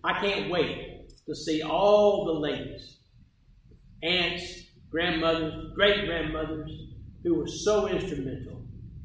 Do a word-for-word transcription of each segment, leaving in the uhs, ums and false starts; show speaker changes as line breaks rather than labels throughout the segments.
I can't wait to see all the ladies, aunts, grandmothers, great-grandmothers, who were so instrumental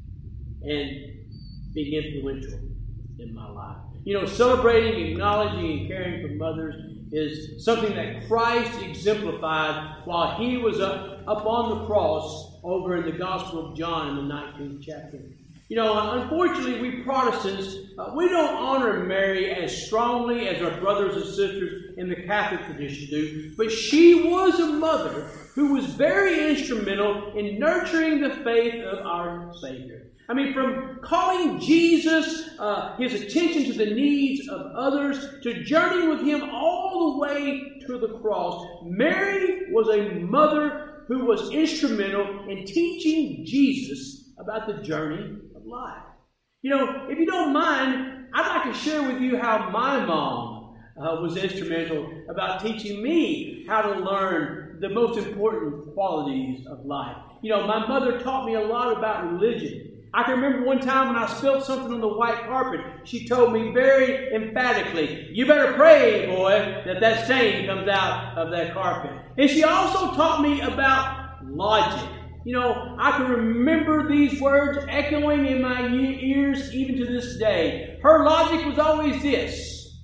and being influential in my life. You know, celebrating, acknowledging, and caring for mothers is something that Christ exemplified while he was up, up on the cross over in the Gospel of John in the nineteenth chapter. You know, unfortunately, we Protestants, uh, we don't honor Mary as strongly as our brothers and sisters in the Catholic tradition do, but she was a mother who was very instrumental in nurturing the faith of our Savior. I mean, from calling Jesus, uh, his attention to the needs of others, to journeying with him all the way to the cross, Mary was a mother who was instrumental in teaching Jesus about the journey of life. You know, if you don't mind, I'd like to share with you how my mom uh, was instrumental about teaching me how to learn the most important qualities of life. You know, my mother taught me a lot about religion. I can remember one time when I spilled something on the white carpet, she told me very emphatically, "You better pray, boy, that that stain comes out of that carpet." And she also taught me about logic. You know, I can remember these words echoing in my ears even to this day. Her logic was always this: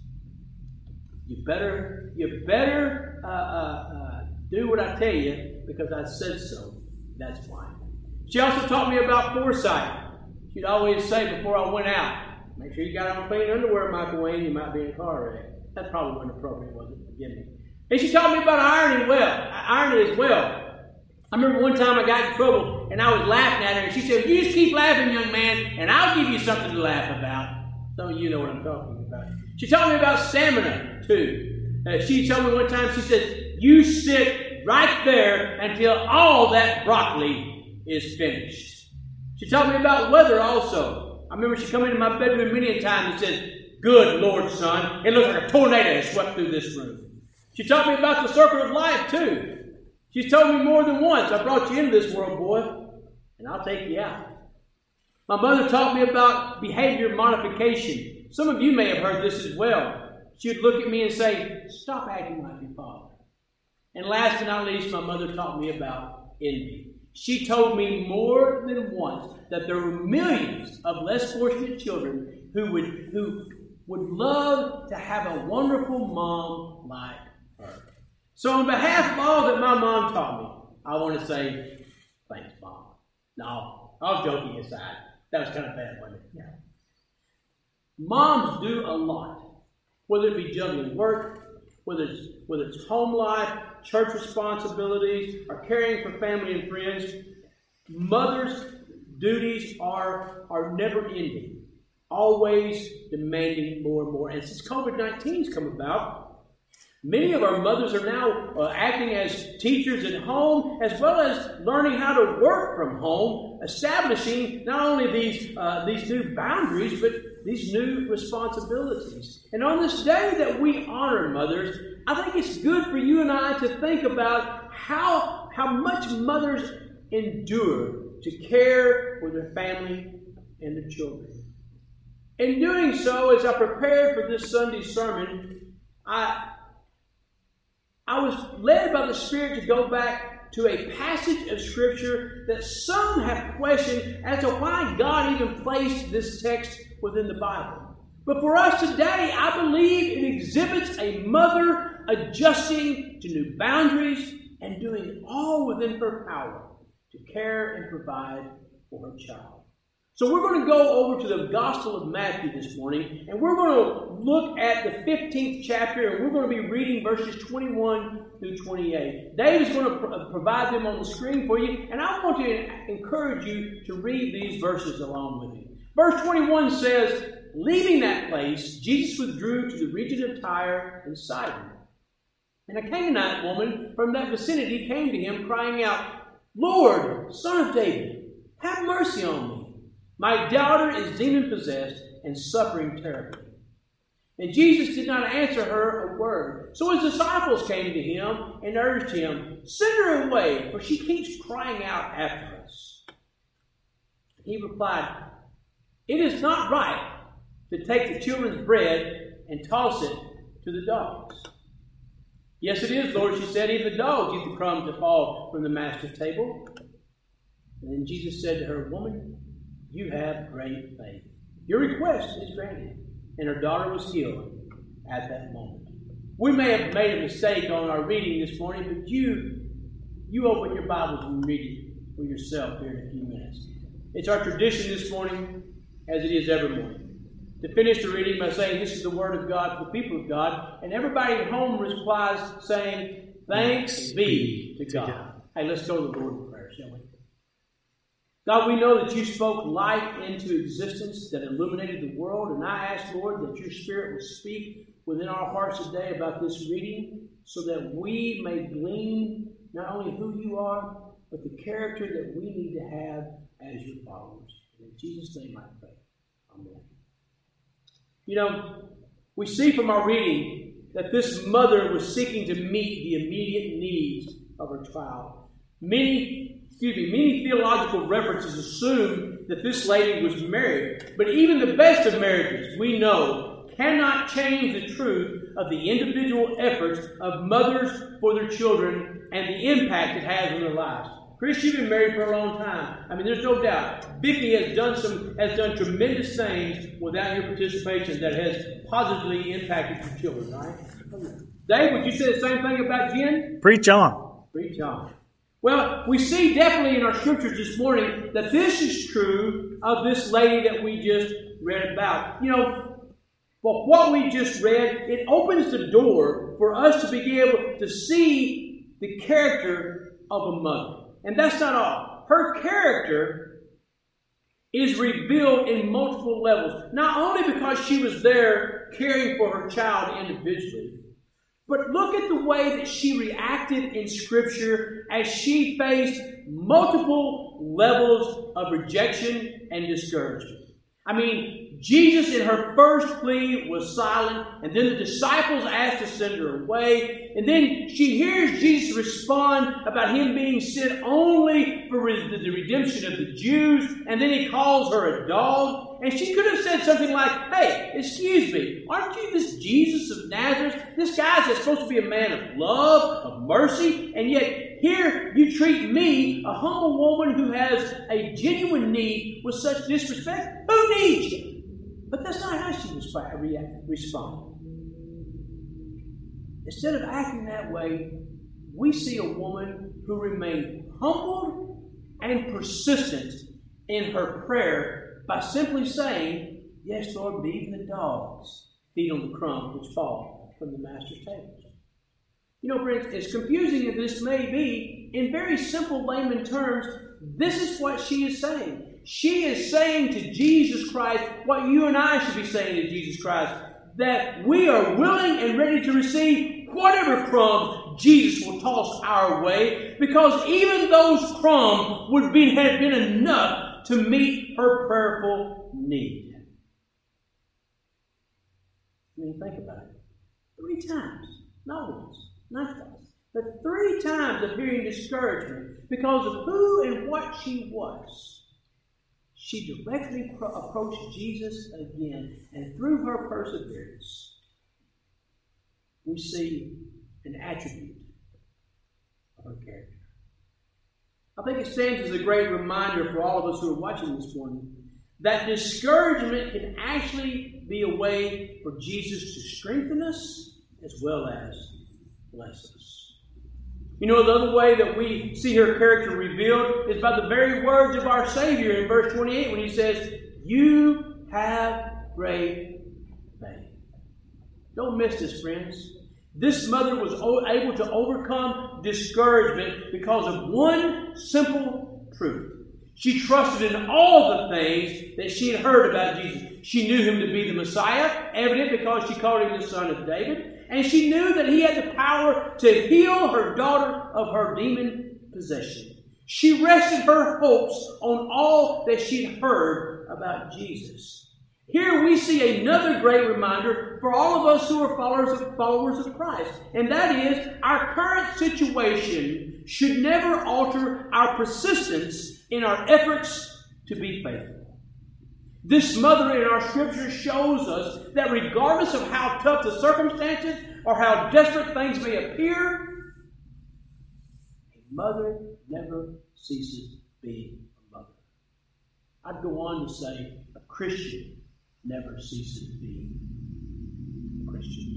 You better, you better uh, uh, uh, do what I tell you because I said so. That's why. She also taught me about foresight. She'd always say before I went out, "Make sure you got on clean underwear, Michael Wayne. You might be in a car wreck." That probably wasn't appropriate, was it? Forgive me. And she taught me about ironing well, irony as well. I remember one time I got in trouble and I was laughing at her, and she said, "You just keep laughing, young man, and I'll give you something to laugh about." Some of you know what I'm talking about. She taught me about stamina too. Uh, she told me one time, she said, "You sit right there until all that broccoli is finished." She taught me about weather also. I remember she come into my bedroom many a time and said, "Good Lord, son, it looks like a tornado has swept through this room." She taught me about the circle of life too. She's told me more than once, "I brought you into this world, boy, and I'll take you out." My mother taught me about behavior modification. Some of you may have heard this as well. She would look at me and say, "Stop acting like your father." And last but not least, my mother taught me about envy. She told me more than once that there were millions of less fortunate children who would, who would love to have a wonderful mom like her. So on behalf of all that my mom taught me, I want to say, thanks, Mom. No, all joking aside, that was kind of bad, wasn't it? Yeah. Moms do a lot, whether it be juggling work, whether it's, whether it's home life, church responsibilities, or caring for family and friends. Mothers' duties are, are never ending, always demanding more and more. And since covid nineteen has come about, many of our mothers are now uh, acting as teachers at home, as well as learning how to work from home, establishing not only these, uh, these new boundaries, but these new responsibilities. And on this day that we honor mothers, I think it's good for you and I to think about how, how much mothers endure to care for their family and their children. In doing so, as I prepared for this Sunday sermon, I, I was led by the Spirit to go back to a passage of Scripture that some have questioned as to why God even placed this text within the Bible. But for us today, I believe it exhibits a mother adjusting to new boundaries and doing all within her power to care and provide for her child. So we're going to go over to the Gospel of Matthew this morning, and we're going to look at the fifteenth chapter, and we're going to be reading verses twenty-one through twenty-eight. Dave is going to pro- provide them on the screen for you, and I want to encourage you to read these verses along with me. Verse twenty-one says, "Leaving that place, Jesus withdrew to the region of Tyre and Sidon. And a Canaanite woman from that vicinity came to him, crying out, 'Lord, Son of David, have mercy on me. My daughter is demon-possessed and suffering terribly.' And Jesus did not answer her a word. So his disciples came to him and urged him, 'Send her away, for she keeps crying out after us.' He replied, 'It is not right to take the children's bread and toss it to the dogs. Yes, it is, Lord, she said, even the dogs eat the crumbs that fall from the master's table. And then Jesus said to her, Woman, you have great faith. Your request is granted. And her daughter was healed at that moment. We may have made a mistake on our reading this morning, but you, you open your Bibles and read it for yourself here in a few minutes. It's our tradition this morning, as it is every morning, to finish the reading by saying, this is the word of God for the people of God. And everybody at home replies saying, thanks be to God. Hey, let's go to the Lord in prayer, shall we? God, we know that you spoke light into existence that illuminated the world. And I ask, Lord, that your Spirit will speak within our hearts today about this reading so that we may glean not only who you are, but the character that we need to have as your followers. In Jesus' name I pray. Amen. You know, we see from our reading that this mother was seeking to meet the immediate needs of her child. Many Excuse me, many theological references assume that this lady was married. But even the best of marriages, we know, cannot change the truth of the individual efforts of mothers for their children and the impact it has on their lives. Chris, you've been married for a long time. I mean, there's no doubt. Vicki has done some has done tremendous things without your participation that has positively impacted your children, right? Dave, would you say the same thing about Jen?
Preach on.
Preach on. Well, we see definitely in our scriptures this morning that this is true of this lady that we just read about. You know, well, what we just read, it opens the door for us to be able to see the character of a mother. And that's not all. Her character is revealed in multiple levels. Not only because she was there caring for her child individually, but look at the way that she reacted in Scripture as she faced multiple levels of rejection and discouragement. I mean, Jesus in her first plea was silent, and then the disciples asked to send her away, and then she hears Jesus respond about him being sent only for the redemption of the Jews, and then he calls her a dog, and she could have said something like, hey, excuse me, aren't you this Jesus of Nazareth? This guy's that's supposed to be a man of love, of mercy, and yet here you treat me, a humble woman who has a genuine need, with such disrespect. Who needs you? But that's not how she responded. Instead of acting that way, we see a woman who remained humbled and persistent in her prayer by simply saying, yes, Lord, but even the dogs feed on the crumbs which fall from the master's table. You know, friends, as confusing as this may be, in very simple layman terms, this is what she is saying. She is saying to Jesus Christ what you and I should be saying to Jesus Christ, that we are willing and ready to receive whatever crumbs Jesus will toss our way, because even those crumbs would be, have been enough to meet her prayerful need. I mean, think about it. Three times, not once, not twice, but three times of hearing discouragement because of who and what she was. She directly pro- approached Jesus again, and through her perseverance, we see an attribute of her character. I think it stands as a great reminder for all of us who are watching this morning that discouragement can actually be a way for Jesus to strengthen us as well as bless us. You know, the other way that we see her character revealed is by the very words of our Savior in verse twenty-eight when he says, you have great faith. Don't miss this, friends. This mother was able to overcome discouragement because of one simple truth. She trusted in all the things that she had heard about Jesus. She knew him to be the Messiah, evident because she called him the Son of David. And she knew that he had the power to heal her daughter of her demon possession. She rested her hopes on all that she'd heard about Jesus. Here we see another great reminder for all of us who are followers of, followers of Christ. And that is, our current situation should never alter our persistence in our efforts to be faithful. This mother in our scripture shows us that regardless of how tough the circumstances or how desperate things may appear, a mother never ceases being a mother. I'd go on to say a Christian never ceases being a Christian.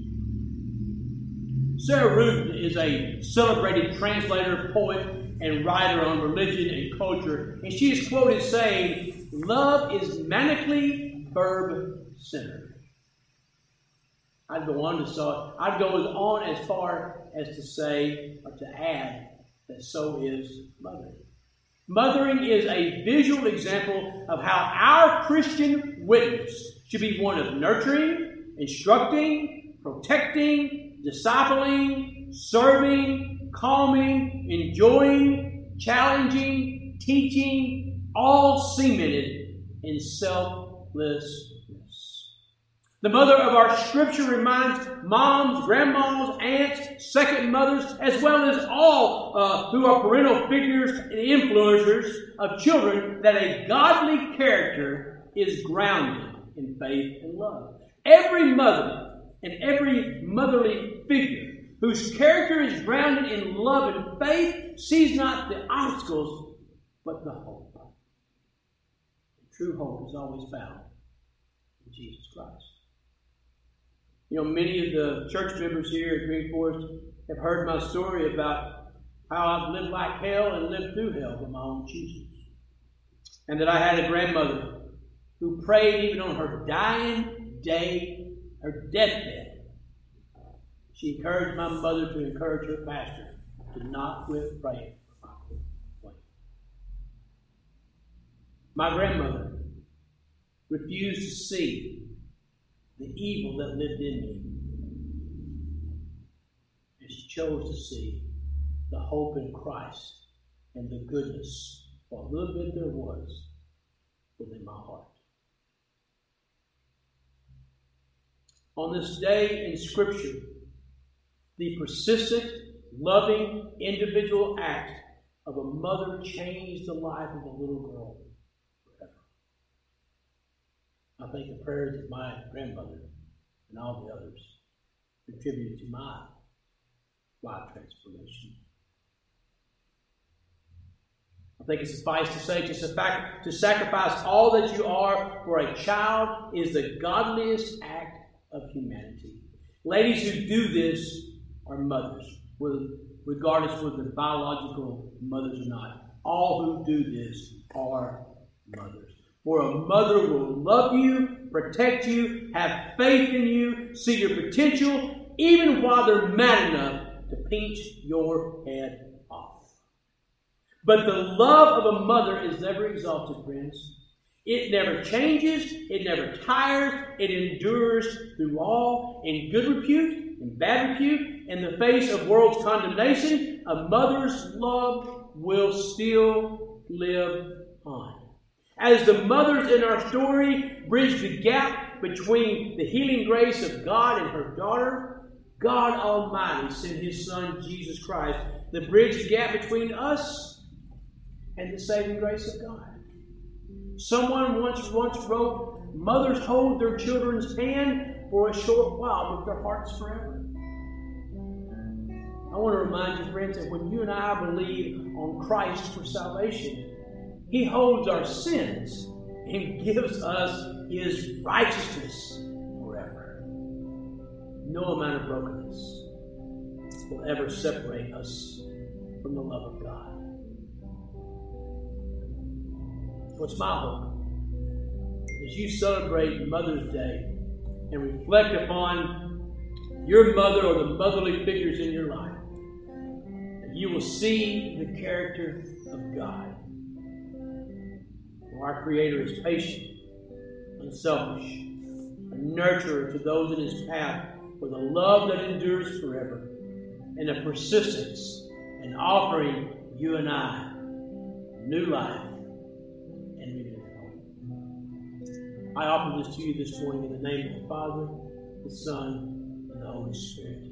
Sarah Ruden is a celebrated translator, poet, and writer on religion and culture, and she is quoted saying, "Love is manically verb-centered." I'd go on to so I'd go on as far as to say or to add that so is mothering. Mothering is a visual example of how our Christian witness should be one of nurturing, instructing, protecting, discipling, serving, calming, enjoying, challenging, teaching, all cemented in selflessness. The mother of our scripture reminds moms, grandmas, aunts, second mothers, as well as all uh, who are parental figures and influencers of children, that a godly character is grounded in faith and love. Every mother and every motherly figure whose character is grounded in love and faith sees not the obstacles, but the hope. The true hope is always found in Jesus Christ. You know, many of the church members here at Green Forest have heard my story about how I've lived like hell and lived through hell by my own choosing. And that I had a grandmother who prayed even on her dying day, her deathbed. She encouraged my mother to encourage her pastor to not quit praying for my way. My grandmother refused to see the evil that lived in me. And she chose to see the hope in Christ and the goodness, what little bit there was, within my heart. On this day in Scripture, the persistent, loving, individual act of a mother changed the life of a little girl forever. I think the prayers of my grandmother and all the others contributed to my life transformation. I think it's suffice to say, just the fact to sacrifice all that you are for a child is the godliest act of humanity. Ladies who do this are mothers, regardless whether they're biological mothers or not. All who do this are mothers. For a mother will love you, protect you, have faith in you, see your potential, even while they're mad enough to pinch your head off. But the love of a mother is never exhausted, friends. It never changes, it never tires, it endures through all, in good repute, in bad repute, in the face of world's condemnation. A mother's love will still live on. As the mothers in our story bridge the gap between the healing grace of God and her daughter, God Almighty sent His Son, Jesus Christ, to bridge the gap between us and the saving grace of God. Someone once once wrote, "Mothers hold their children's hand for a short while, but their hearts forever." I want to remind you, friends, that when you and I believe on Christ for salvation, He holds our sins and gives us His righteousness forever. No amount of brokenness will ever separate us from the love of God. What's my hope? As you celebrate Mother's Day and reflect upon your mother or the motherly figures in your life, that you will see the character of God. For our Creator is patient, unselfish, a nurturer to those in His path, with a love that endures forever, and a persistence in offering you and I new life. I offer this to you this morning in the name of the Father, the Son, and the Holy Spirit.